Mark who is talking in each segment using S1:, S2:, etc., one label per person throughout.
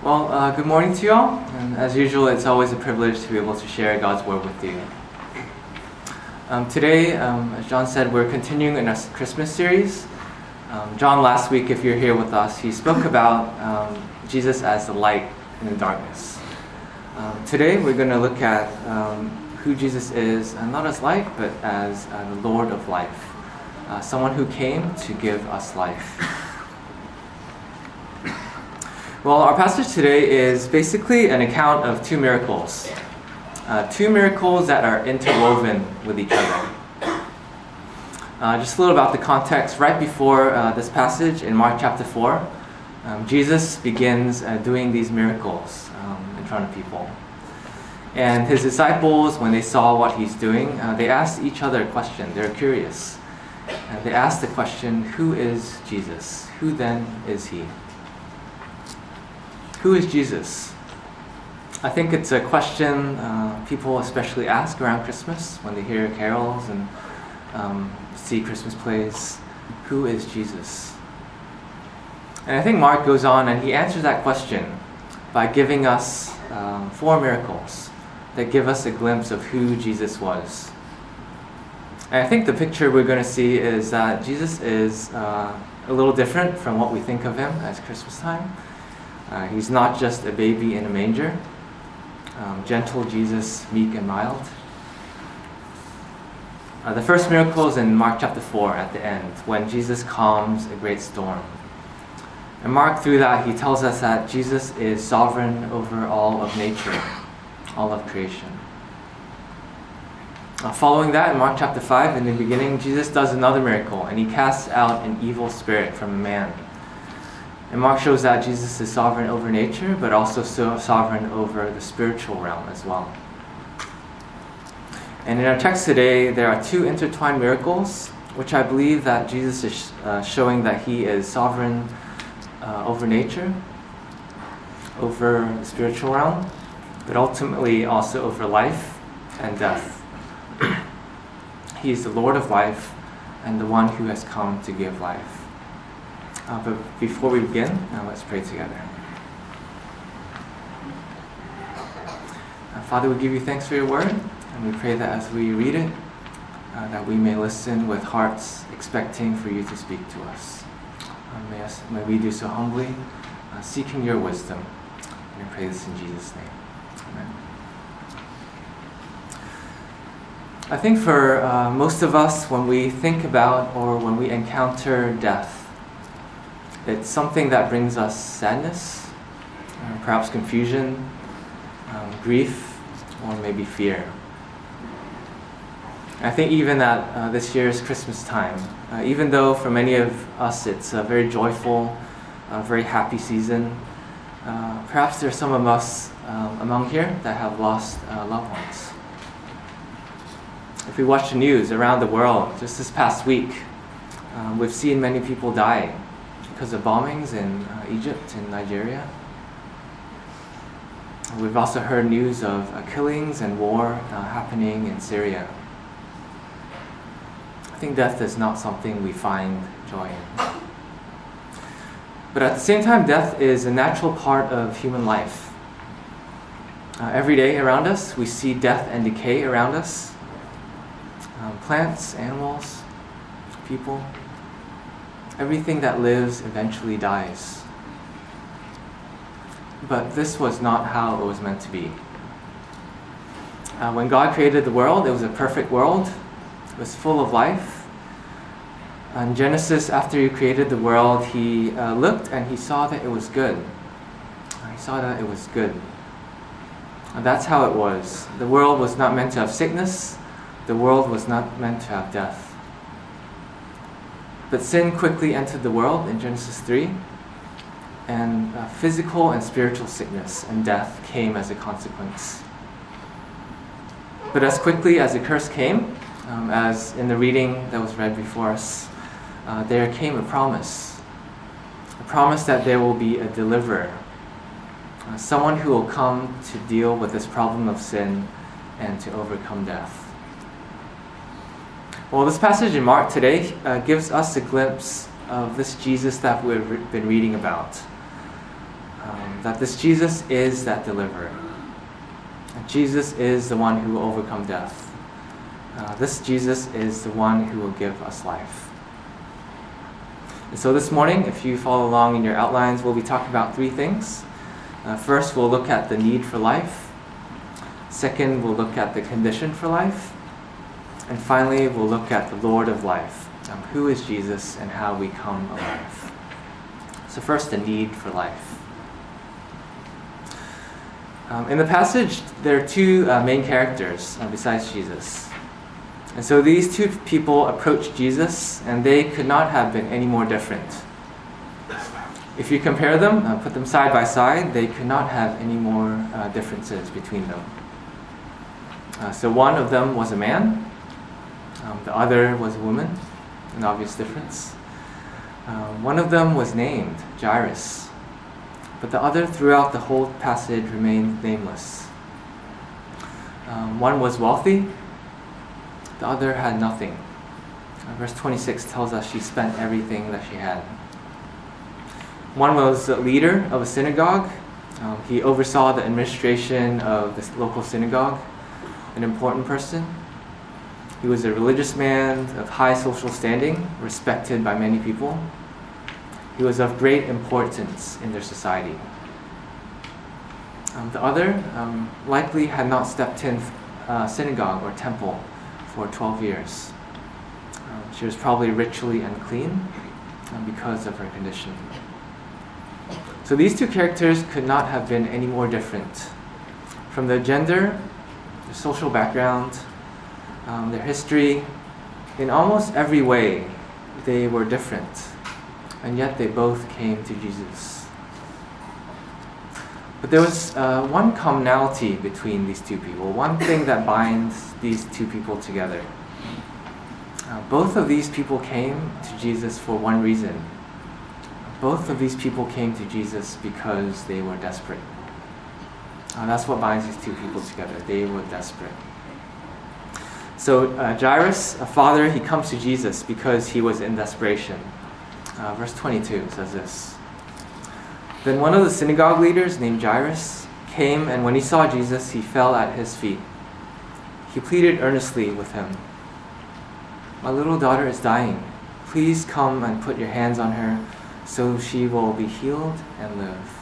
S1: Good morning to you all. And as usual, it's always a privilege to be able to share God's Word with you. Today, as John said, we're continuing in our Christmas series. John, last week, if you're here with us, he spoke about Jesus as the light in the darkness. Today, we're going to look at who Jesus is, not as light, but as the Lord of life. Someone who came to give us life. Well, our passage today is basically an account of two miracles. Two miracles that are interwoven with each other. Just a little about the context. Right before this passage in Mark chapter 4, Jesus begins doing these miracles in front of people. And his disciples, when they saw what he's doing, they asked each other a question. They're curious. And they asked the question, who is Jesus? Who then is he? Who is Jesus? I think it's a question people especially ask around Christmas when they hear carols and see Christmas plays. Who is Jesus? And I think Mark goes on and he answers that question by giving us 4 miracles that give us a glimpse of who Jesus was. And I think the picture we're going to see is that Jesus is a little different from what we think of him as Christmas time. He's not just a baby in a manger. Gentle Jesus, meek and mild. The first miracle is in Mark chapter 4 at the end, when Jesus calms a great storm. And Mark, through that, he tells us that Jesus is sovereign over all of nature, all of creation. Following that, in Mark chapter 5, in the beginning, Jesus does another miracle, and he casts out an evil spirit from a man. And Mark shows that Jesus is sovereign over nature, but also sovereign over the spiritual realm as well. And in our text today, there are 2 intertwined miracles, which I believe that Jesus is showing that he is sovereign over nature, over the spiritual realm, but ultimately also over life and death. He is the Lord of life and the one who has come to give life. But before we begin, let's pray together. Father, we give you thanks for your word, and we pray that as we read it, that we may listen with hearts expecting for you to speak to us. May we do so humbly, seeking your wisdom. And we pray this in Jesus' name. Amen. I think for most of us, when we think about or when we encounter death, it's something that brings us sadness, perhaps confusion, grief, or maybe fear. I think even at this year's Christmas time, even though for many of us it's a very joyful, very happy season, perhaps there are some of us among here that have lost loved ones. If we watch the news around the world, just this past week, we've seen many people die because of bombings in Egypt and Nigeria. We've also heard news of killings and war happening in Syria. I think death is not something we find joy in. But at the same time, death is a natural part of human life. Every day around us, we see death and decay around us. Plants, animals, people. Everything that lives eventually dies. But this was not how it was meant to be. When God created the world, it was a perfect world. It was full of life. In Genesis, after he created the world, he looked and he saw that it was good. He saw that it was good. And that's how it was. The world was not meant to have sickness. The world was not meant to have death. But sin quickly entered the world in Genesis 3, and physical and spiritual sickness and death came as a consequence. But as quickly as the curse came, as in the reading that was read before us, there came a promise that there will be a deliverer, someone who will come to deal with this problem of sin and to overcome death. Well, this passage in Mark today gives us a glimpse of this Jesus that we've been reading about. that this Jesus is that deliverer. That Jesus is the one who will overcome death. This Jesus is the one who will give us life. And so this morning, if you follow along in your outlines, we'll be talking about three things. First, we'll look at the need for life. Second, we'll look at the condition for life. And finally, we'll look at the Lord of life. Who is Jesus and how we come alive. So first, the need for life. In the passage, there are two main characters besides Jesus. And so these two people approached Jesus, and they could not have been any more different. If you compare them, put them side by side, they could not have any more differences between them. So one of them was a man, the other was a woman, an obvious difference. One of them was named Jairus, but the other throughout the whole passage remained nameless. One was wealthy, the other had nothing. Verse 26 tells us she spent everything that she had. One was a leader of a synagogue. He oversaw the administration of this local synagogue, an important person. He was a religious man of high social standing, respected by many people. He was of great importance in their society. The other likely had not stepped in synagogue or temple for 12 years. She was probably ritually unclean because of her condition. So these two characters could not have been any more different. From their gender, their social background, their history, in almost every way, they were different. And yet they both came to Jesus. But there was one commonality between these two people, one thing that binds these two people together. Both of these people came to Jesus for one reason. Both of these people came to Jesus because they were desperate. That's what binds these two people together. They were desperate. So Jairus, a father, he comes to Jesus because he was in desperation. Verse 22 says this. Then one of the synagogue leaders named Jairus came, and when he saw Jesus, he fell at his feet. He pleaded earnestly with him. My little daughter is dying. Please come and put your hands on her so she will be healed and live.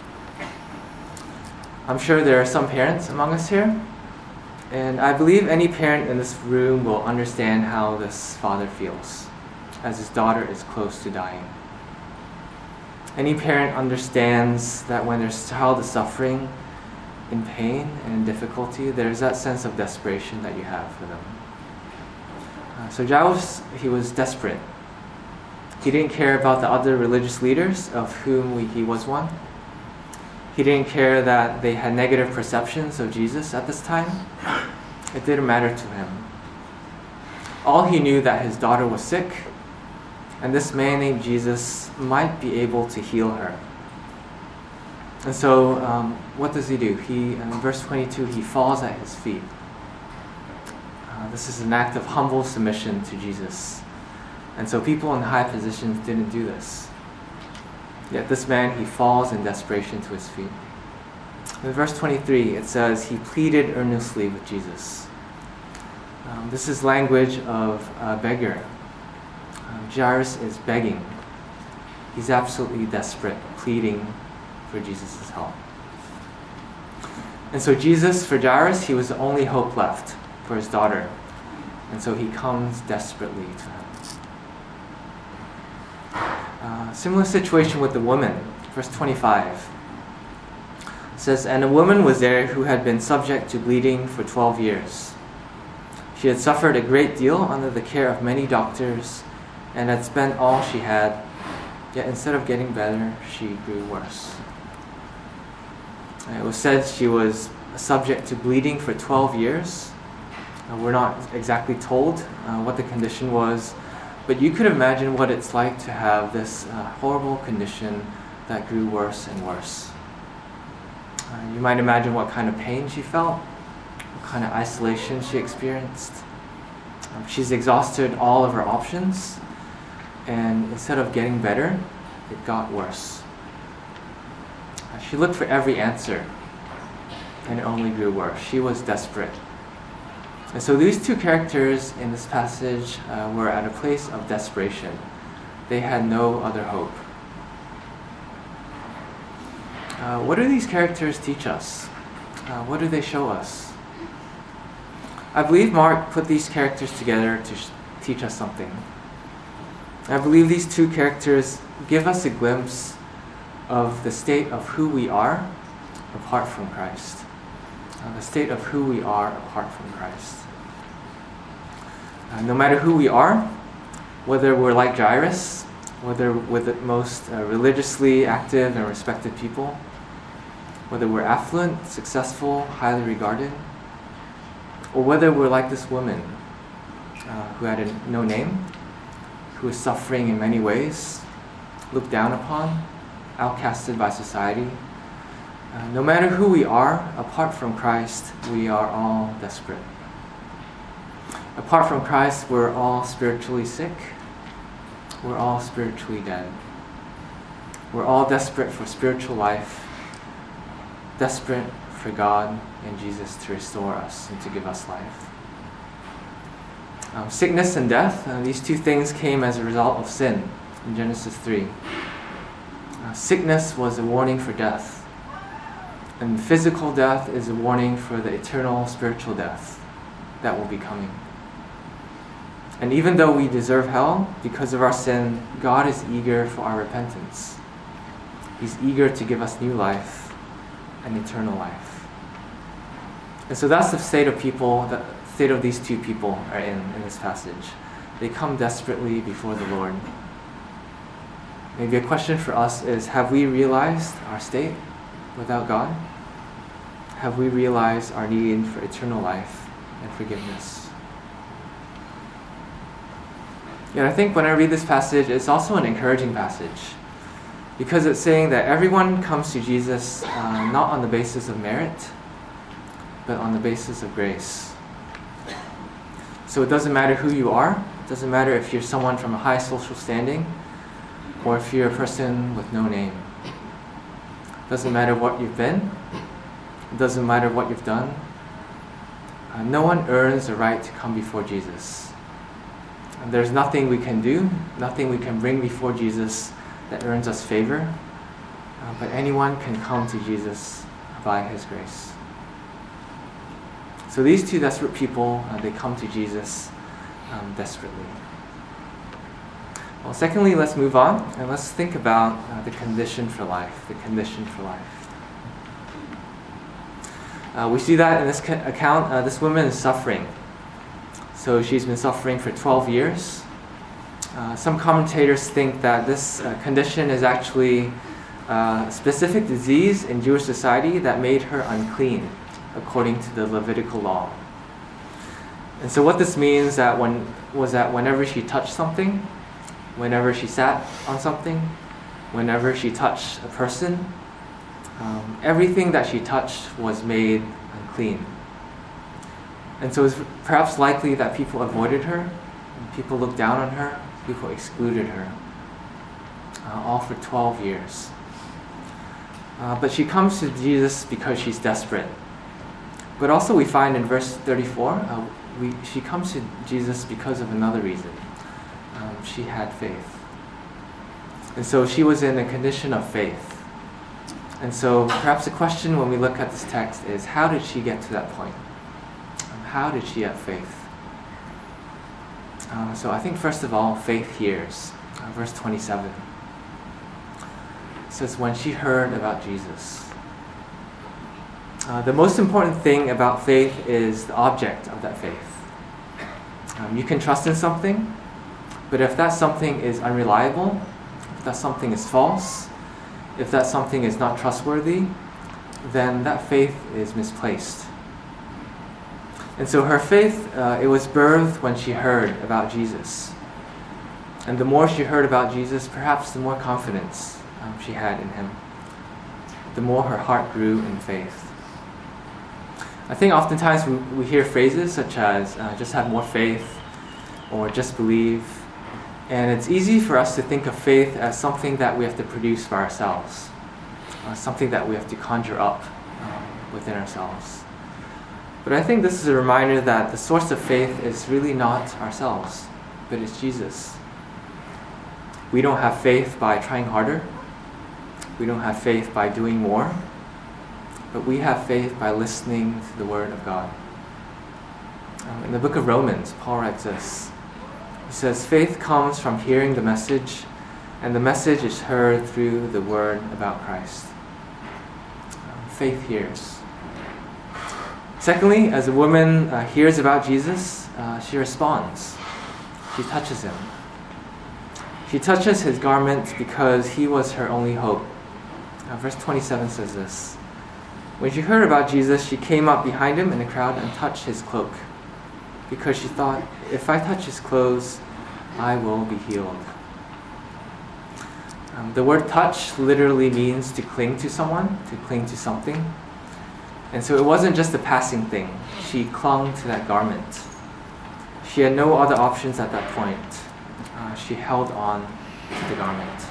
S1: I'm sure there are some parents among us here, and I believe any parent in this room will understand how this father feels as his daughter is close to dying. Any parent understands that when their child is suffering in pain and in difficulty, there's that sense of desperation that you have for them. So Jairus, he was desperate. He didn't care about the other religious leaders, of whom he was one. He didn't care that they had negative perceptions of Jesus at this time. It didn't matter to him. All he knew that his daughter was sick, and this man named Jesus might be able to heal her. And so, what does he do? In verse 22, he falls at his feet. This is an act of humble submission to Jesus. And so people in high positions didn't do this. Yet this man, he falls in desperation to his feet. In verse 23, it says, he pleaded earnestly with Jesus. This is language of a beggar. Jairus is begging. He's absolutely desperate, pleading for Jesus' help. And so Jesus, for Jairus, he was the only hope left for his daughter. And so he comes desperately to him. Similar situation with the woman. Verse 25 says, and a woman was there who had been subject to bleeding for 12 years. She had suffered a great deal under the care of many doctors and had spent all she had, yet instead of getting better, she grew worse. It was said she was subject to bleeding for 12 years. We're not exactly told what the condition was, but you could imagine what it's like to have this horrible condition that grew worse and worse. You might imagine what kind of pain she felt, what kind of isolation she experienced. She's exhausted all of her options, and instead of getting better, it got worse. She looked for every answer, and it only grew worse. She was desperate. And so these two characters in this passage were at a place of desperation. They had no other hope. What do these characters teach us? What do they show us? I believe Mark put these characters together to teach us something. I believe these two characters give us a glimpse of the state of who we are apart from Christ. The state of who we are apart from Christ. No matter who we are, whether we're like Jairus, whether we're the most religiously active and respected people, whether we're affluent, successful, highly regarded, or whether we're like this woman who had no name, who was suffering in many ways, looked down upon, outcasted by society. No matter who we are, apart from Christ, we are all desperate. Apart from Christ, we're all spiritually sick. We're all spiritually dead. We're all desperate for spiritual life, desperate for God and Jesus to restore us and to give us life. Sickness and death, these two things came as a result of sin in Genesis 3. Sickness was a warning for death, and physical death is a warning for the eternal spiritual death that will be coming. And even though we deserve hell because of our sin, God is eager for our repentance. He's eager to give us new life and eternal life. And so that's the state of people, the state of these two people are in this passage. They come desperately before the Lord. Maybe a question for us is, have we realized our state without God? Have we realized our need for eternal life and forgiveness? Yet I think when I read this passage, it's also an encouraging passage, because it's saying that everyone comes to Jesus not on the basis of merit, but on the basis of grace. So it doesn't matter who you are. It doesn't matter if you're someone from a high social standing or if you're a person with no name. It doesn't matter what you've been. It doesn't matter what you've done. No one earns the right to come before Jesus. And there's nothing we can do, nothing we can bring before Jesus that earns us favor. But anyone can come to Jesus by His grace. So these two desperate people, they come to Jesus desperately. Well, secondly, let's move on and let's think about the condition for life. The condition for life. We see that in this account, this woman is suffering. So she's been suffering for 12 years. Some commentators think that this condition is actually a specific disease in Jewish society that made her unclean, according to the Levitical law. And so what this means was that whenever she touched something, whenever she sat on something, whenever she touched a person, everything that she touched was made unclean. And so it's perhaps likely that people avoided her, people looked down on her, people excluded her, all for 12 years. But she comes to Jesus because she's desperate. But also we find in verse 34, she comes to Jesus because of another reason. She had faith. And so she was in a condition of faith. And so perhaps the question when we look at this text is, how did she get to that point? How did she have faith? So I think first of all, faith hears. Verse 27. It says, when she heard about Jesus. The most important thing about faith is the object of that faith. You can trust in something, but if that something is unreliable, if that something is false, if that something is not trustworthy, then that faith is misplaced. And so her faith, it was birthed when she heard about Jesus. And the more she heard about Jesus, perhaps the more confidence she had in Him. The more her heart grew in faith. I think oftentimes we hear phrases such as just have more faith or just believe. And it's easy for us to think of faith as something that we have to produce by ourselves. something that we have to conjure up within ourselves. But I think this is a reminder that the source of faith is really not ourselves, but it's Jesus. We don't have faith by trying harder. We don't have faith by doing more. But we have faith by listening to the Word of God. In the book of Romans, Paul writes this. He says, faith comes from hearing the message, and the message is heard through the Word about Christ. Faith hears. Secondly, as a woman hears about Jesus, she responds. She touches him. She touches his garment because he was her only hope. Verse 27 says this. When she heard about Jesus, she came up behind him in the crowd and touched his cloak, because she thought, if I touch his clothes, I will be healed. The word touch literally means to cling to someone, to cling to something. And so it wasn't just a passing thing. She clung to that garment. She had no other options at that point. She held on to the garment.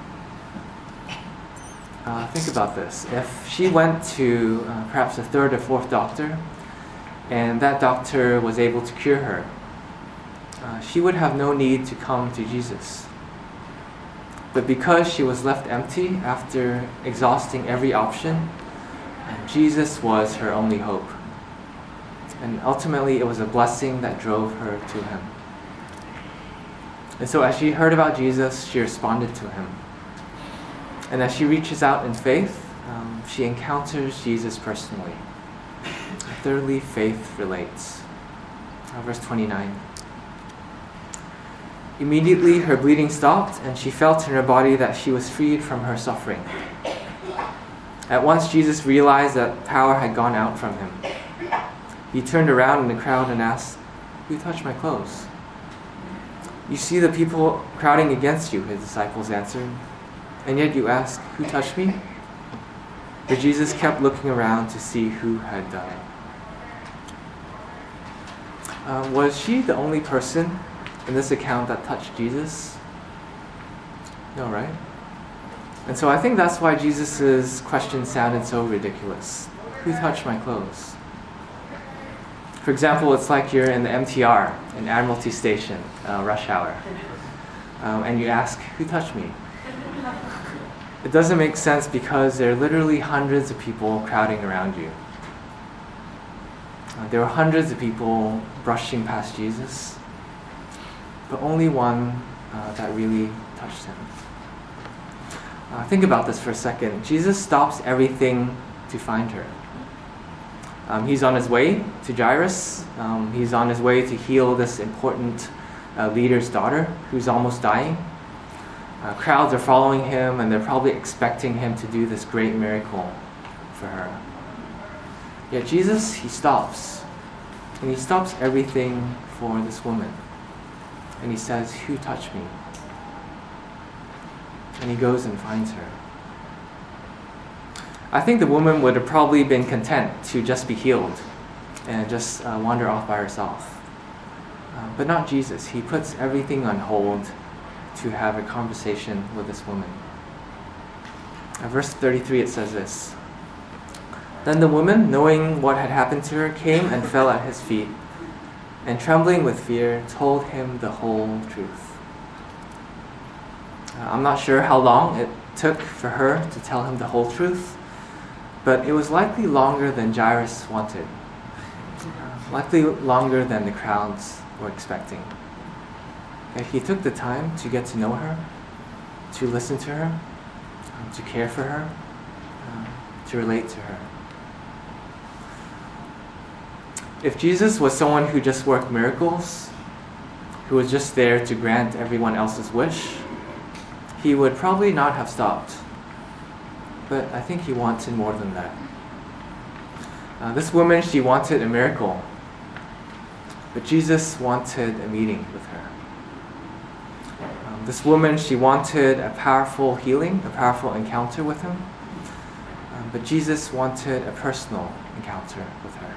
S1: Think about this. If she went to perhaps a third or fourth doctor, and that doctor was able to cure her, she would have no need to come to Jesus. But because she was left empty after exhausting every option, Jesus was her only hope. And ultimately, it was a blessing that drove her to him. And so as she heard about Jesus, she responded to him. And as she reaches out in faith, she encounters Jesus personally. Thirdly, faith relates. Verse 29. Immediately her bleeding stopped, and she felt in her body that she was freed from her suffering. At once Jesus realized that power had gone out from him. He turned around in the crowd and asked, "Who touched my clothes?" "You see the people crowding against you," his disciples answered, "and yet you ask, 'Who touched me?'" But Jesus kept looking around to see who had done it. Was she the only person in this account that touched Jesus? No, right? And so I think that's why Jesus' question sounded so ridiculous. Who touched my clothes? For example, it's like you're in the MTR, in Admiralty Station, rush hour, and you ask, "Who touched me?" It doesn't make sense because there are literally hundreds of people crowding around you. There were hundreds of people brushing past Jesus, but only one that really touched him. Think about this for a second. Jesus stops everything to find her. He's on his way to Jairus. He's on his way to heal this important leader's daughter who's almost dying. Crowds are following him, and they're probably expecting him to do this great miracle for her. Yet Jesus, he stops. And he stops everything for this woman. And he says, "Who touched me?" And he goes and finds her. I think the woman would have probably been content to just be healed and just wander off by herself. But not Jesus. He puts everything on hold to have a conversation with this woman. Verse 33, it says this. Then the woman, knowing what had happened to her, came and fell at his feet, and trembling with fear, told him the whole truth. I'm not sure how long it took for her to tell him the whole truth, but it was likely longer than Jairus wanted. Likely longer than the crowds were expecting. He took the time to get to know her, to listen to her, to care for her, to relate to her. If Jesus was someone who just worked miracles, who was just there to grant everyone else's wish, he would probably not have stopped. But I think he wanted more than that. This woman, she wanted a miracle, but Jesus wanted a meeting with her. This woman, she wanted a powerful healing, a powerful encounter with him, but Jesus wanted a personal encounter with her.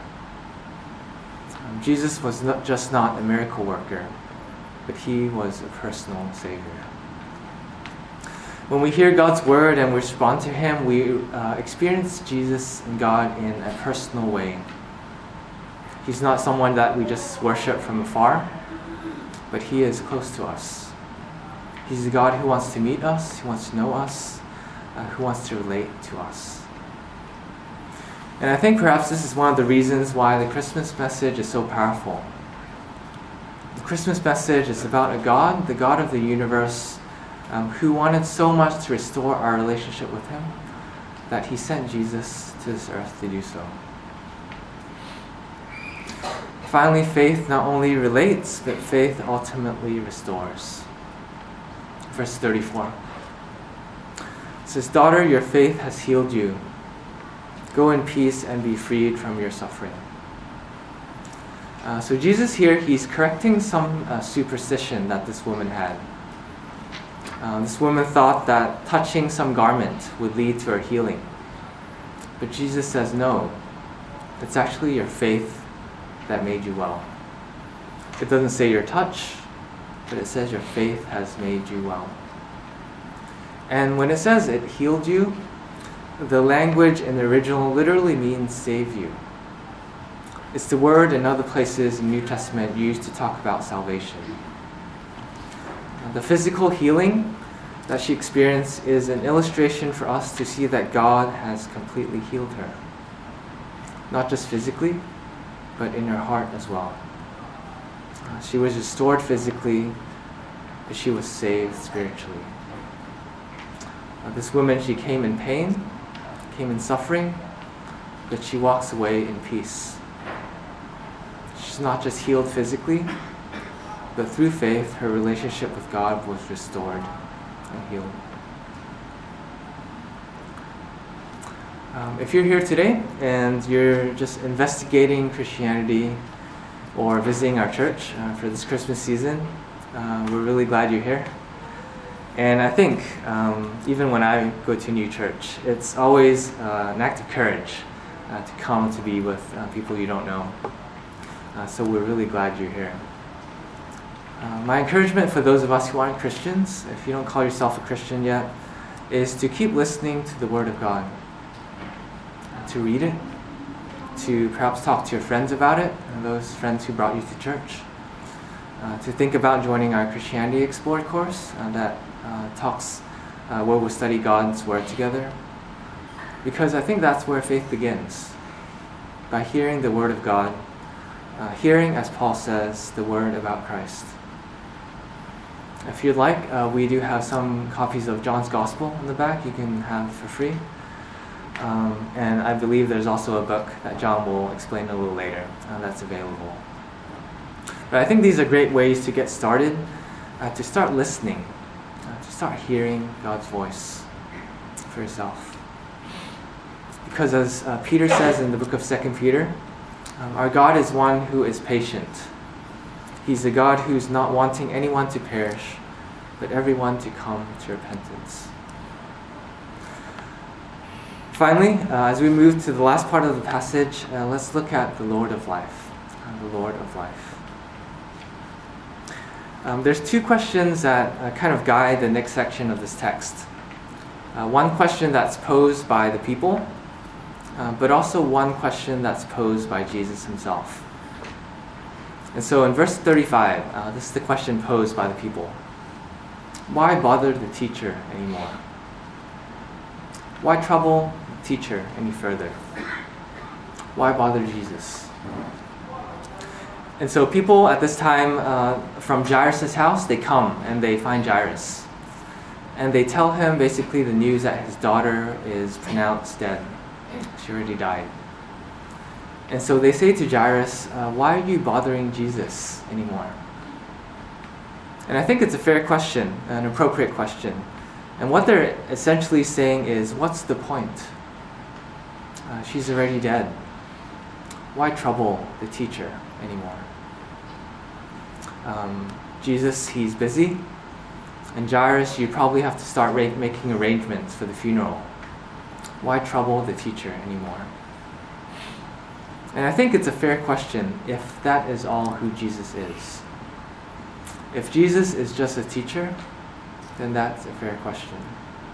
S1: Jesus was not a miracle worker, but he was a personal Savior. When we hear God's word and we respond to Him, we experience Jesus and God in a personal way. He's not someone that we just worship from afar, but He is close to us. He's a God who wants to meet us, who wants to know us, who wants to relate to us. And I think perhaps this is one of the reasons why the Christmas message is so powerful. The Christmas message is about a God, the God of the universe, who wanted so much to restore our relationship with Him that He sent Jesus to this earth to do so. Finally, faith not only relates, but faith ultimately restores. Verse 34. It says, "Daughter, your faith has healed you. Go in peace and be freed from your suffering." So Jesus here, He's correcting some superstition that this woman had. This woman thought that touching some garment would lead to her healing. But Jesus says, no, it's actually your faith that made you well. It doesn't say your touch, but it says your faith has made you well. And when it says it healed you, the language in the original literally means save you. It's the word in other places in the New Testament used to talk about salvation. The physical healing that she experienced is an illustration for us to see that God has completely healed her. Not just physically, but in her heart as well. She was restored physically, but she was saved spiritually. This woman, she came in pain, came in suffering, but she walks away in peace. She's not just healed physically, but through faith, her relationship with God was restored and healed. If you're here today and you're just investigating Christianity or visiting our church for this Christmas season, we're really glad you're here. And I think even when I go to a new church, it's always an act of courage to come to be with people you don't know. So we're really glad you're here. My encouragement for those of us who aren't Christians, if you don't call yourself a Christian yet, is to keep listening to the Word of God. To read it, to perhaps talk to your friends about it, and those friends who brought you to church. To think about joining our Christianity Explored course that talks where we'll study God's Word together. Because I think that's where faith begins. By hearing the Word of God, hearing, as Paul says, the Word about Christ. If you'd like, we do have some copies of John's Gospel in the back you can have for free. And I believe there's also a book that John will explain a little later that's available. But I think these are great ways to get started, to start listening, to start hearing God's voice for yourself. Because as Peter says in the book of 2 Peter, our God is one who is patient. He's a God who's not wanting anyone to perish, but everyone to come to repentance. Finally, as we move to the last part of the passage, let's look at the Lord of life. The Lord of life. There's two questions that kind of guide the next section of this text. One question that's posed by the people, but also one question that's posed by Jesus himself. And so in verse 35, this is the question posed by the people. Why bother the teacher anymore? Why trouble the teacher any further? Why bother Jesus? And so people at this time from Jairus' house, they come and they find Jairus. And they tell him basically the news that his daughter is pronounced dead. She already died. And so they say to Jairus, why are you bothering Jesus anymore? And I think it's a fair question, an appropriate question. And what they're essentially saying is, what's the point? She's already dead. Why trouble the teacher anymore? Jesus, he's busy. And Jairus, you probably have to start making arrangements for the funeral. Why trouble the teacher anymore? And I think it's a fair question if that is all who Jesus is. If Jesus is just a teacher, then that's a fair question.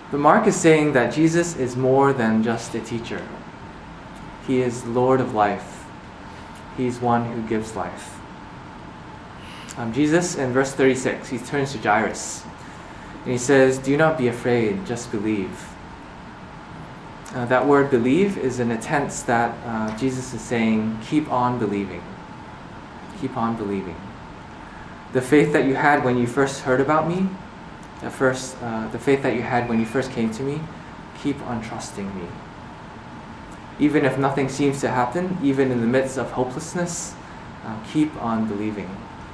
S1: But Mark is saying that Jesus is more than just a teacher. He is Lord of life. He's one who gives life. Jesus, in verse 36, he turns to Jairus and he says, "Do not be afraid, just believe." That word believe is in a tense that Jesus is saying, keep on believing. Keep on believing. The faith that you had when you first heard about me, the faith that you had when you first came to me, keep on trusting me. Even if nothing seems to happen, even in the midst of hopelessness, keep on believing.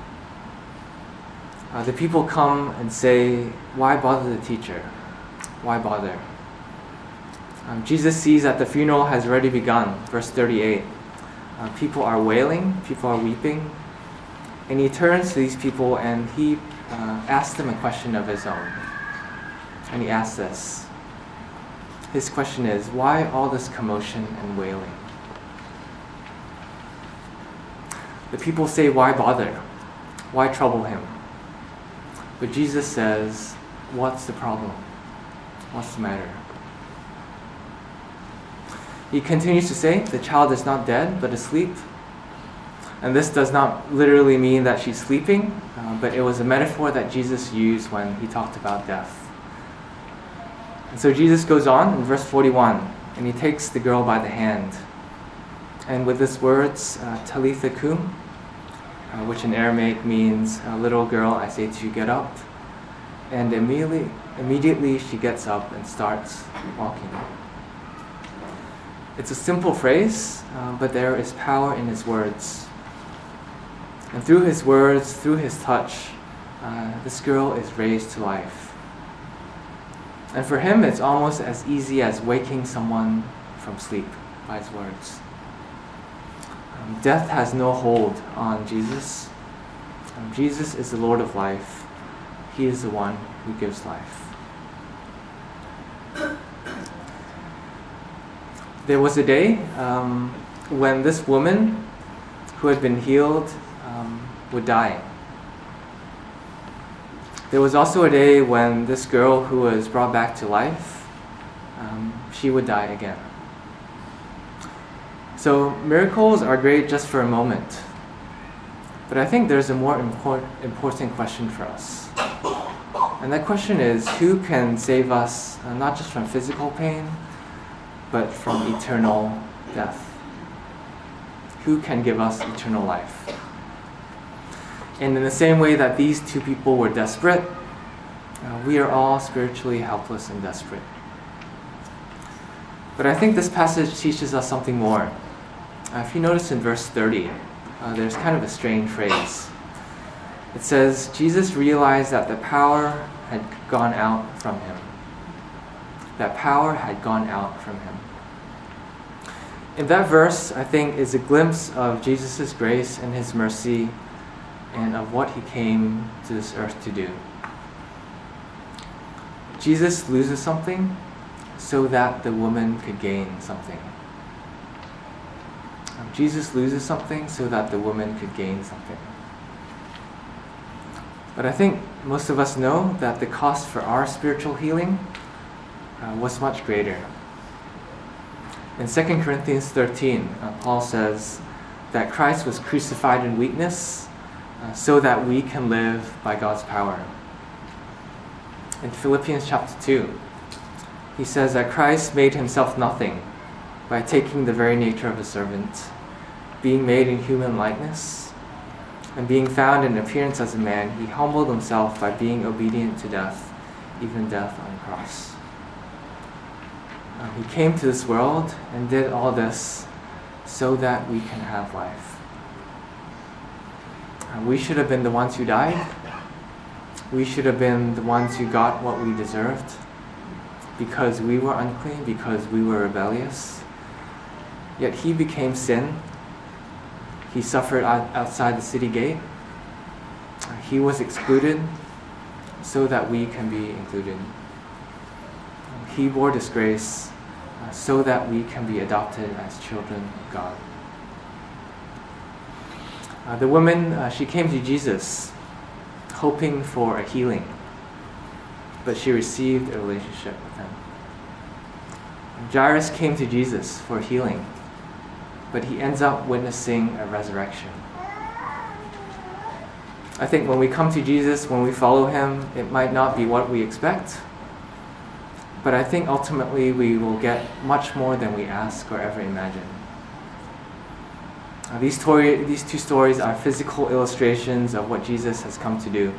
S1: The people come and say, "Why bother the teacher? Why bother?" Jesus sees that the funeral has already begun, verse 38. People are wailing, people are weeping, and he turns to these people and he asks them a question of his own. And he asks this. His question is, why all this commotion and wailing? The people say, why bother? Why trouble him? But Jesus says, what's the problem? What's the matter? He continues to say, the child is not dead, but asleep. And this does not literally mean that she's sleeping, but it was a metaphor that Jesus used when he talked about death. And so Jesus goes on in verse 41, and he takes the girl by the hand. And with these words, Talitha kum, which in Aramaic means, little girl, I say to you, get up. And immediately she gets up and starts walking. It's a simple phrase, but there is power in his words. And through his words, through his touch, this girl is raised to life. And for him, it's almost as easy as waking someone from sleep by his words. Death has no hold on Jesus. Jesus is the Lord of life. He is the one who gives life. There was a day when this woman who had been healed would die. There was also a day when this girl who was brought back to life, she would die again. So miracles are great just for a moment. But I think there's a more important question for us. And that question is, who can save us not just from physical pain, but from eternal death? Who can give us eternal life? And in the same way that these two people were desperate, we are all spiritually helpless and desperate. But I think this passage teaches us something more. If you notice in verse 30, there's kind of a strange phrase. It says, Jesus realized that the power had gone out from him. That power had gone out from him. In that verse, I think, is a glimpse of Jesus' grace and his mercy and of what he came to this earth to do. Jesus loses something so that the woman could gain something. Jesus loses something so that the woman could gain something. But I think most of us know that the cost for our spiritual healing was much greater. In 2 Corinthians 13, Paul says that Christ was crucified in weakness so that we can live by God's power. In Philippians chapter 2, he says that Christ made himself nothing by taking the very nature of a servant, being made in human likeness, and being found in appearance as a man, he humbled himself by being obedient to death, even death on the cross. He came to this world and did all this so that we can have life. We should have been the ones who died. We should have been the ones who got what we deserved because we were unclean, because we were rebellious. Yet he became sin. He suffered outside the city gate. He was excluded so that we can be included. He bore disgrace so that we can be adopted as children of God. The woman, she came to Jesus hoping for a healing. but she received a relationship with him. Jairus came to Jesus for healing, but he ends up witnessing a resurrection. I think when we come to Jesus, when we follow him, it might not be what we expect, but I think ultimately we will get much more than we ask or ever imagine. These two stories are physical illustrations of what Jesus has come to do.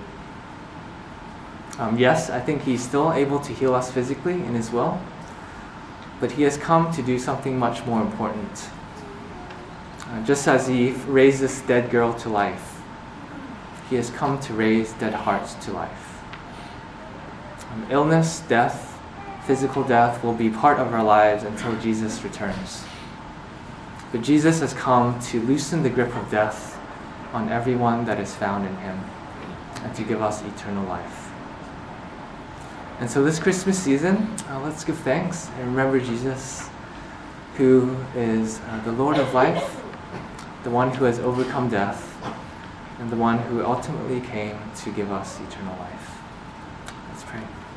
S1: Yes, I think he's still able to heal us physically in his will, but he has come to do something much more important. Just as he raised this dead girl to life, he has come to raise dead hearts to life. Illness, death, physical death will be part of our lives until Jesus returns. But Jesus has come to loosen the grip of death on everyone that is found in him and to give us eternal life. And so this Christmas season, let's give thanks and remember Jesus, who is the Lord of life, the one who has overcome death, and the one who ultimately came to give us eternal life. Let's pray.